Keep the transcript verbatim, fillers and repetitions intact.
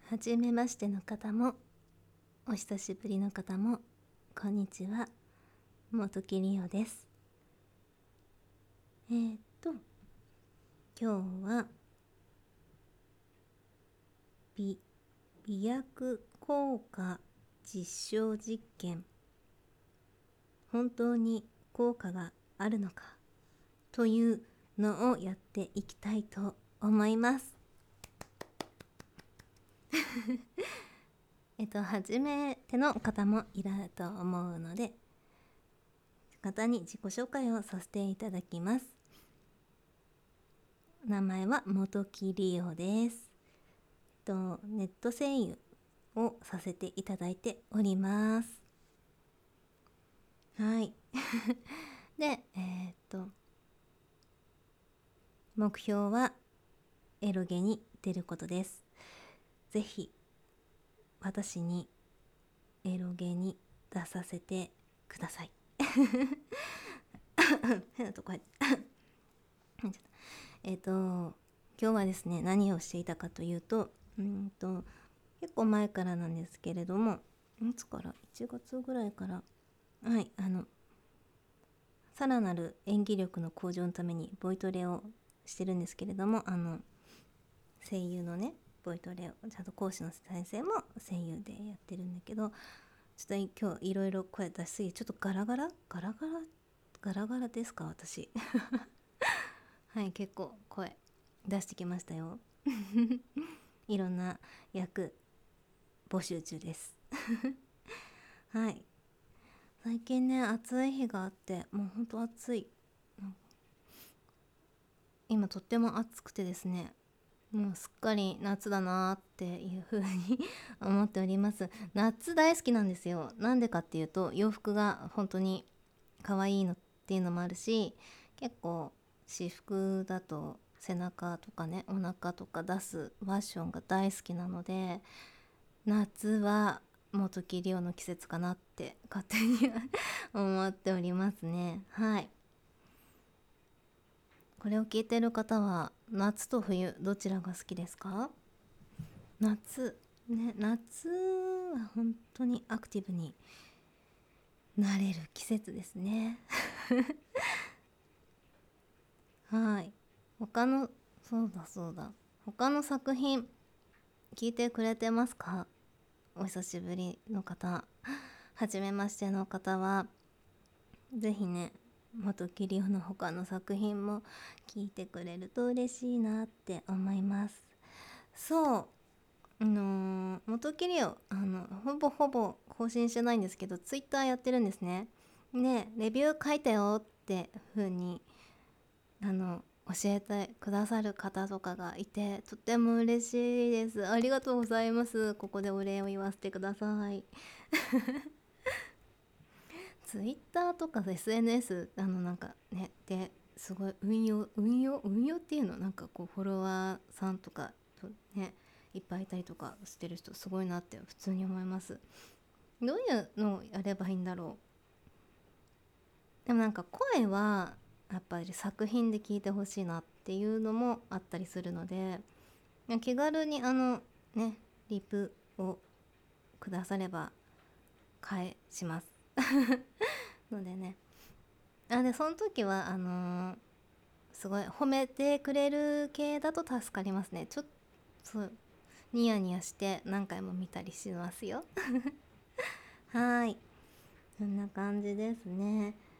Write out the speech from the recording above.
はじめましての方もお久しぶりの方もこんにちは。元木里央です。えー、っと今日は美美薬効果実証実験、本当に効果があるのかというのをやっていきたいと思います。えっと初めての方もいると思うので、方に自己紹介をさせていただきます。名前は元木里央です。とネット声優をさせていただいております。はいで、えー、っと目標はエロゲに出ることです。ぜひ私にエロゲに出させてください。変なとこ入ってえっと今日はですね、何をしていたかというと、うんと結構前からなんですけれども、いつからいちがつぐらいからはいあのさらなる演技力の向上のためにボイトレをしてるんですけれども、あの声優のねボイトレをちゃんと講師の先生も声優でやってるんだけど、ちょっと今日いろいろ声出しすぎちょっとガラガラガラガラガラガラですか私はい結構声出してきましたよいろんな役募集中ですはい最近ね暑い日があって、もうほんと暑い、今とっても暑くてですね、もうすっかり夏だなっていう風に思っております。夏大好きなんですよ。なんでかっていうと洋服が本当に可愛いのっていうのもあるし、結構私服だと背中とかねお腹とか出すファッションが大好きなので、夏は元木里央の季節かなって勝手に思っておりますね。はい、これを聞いてる方は夏と冬どちらが好きですか？夏ね、夏は本当にアクティブになれる季節ですねはい、他のそうだそうだ他の作品聞いてくれてますか？お久しぶりの方、はじめましての方はぜひね元木里央の他の作品も聞いてくれると嬉しいなって思います。そうあのー、元木里央あのほぼほぼ更新してないんですけど、ツイッターやってるんですね。でレビュー書いてよって風にあの教えてくださる方とかがいて、とっても嬉しいです。ありがとうございます。ここでお礼を言わせてくださいツイッターとか エスエヌエス あのなんかねですごい運用運用運用っていうの、なんかこうフォロワーさんとかとねいっぱいいたりとかしてる人すごいなって普通に思います。どういうのをやればいいんだろう。でもなんか声はやっぱり作品で聞いてほしいなっていうのもあったりするので、気軽にあのねリプをくだされば返しますのでね、あでその時はあのーすごい褒めてくれる系だと助かりますね。ちょっとそうニヤニヤして何回も見たりしますよはい、そんな感じですね。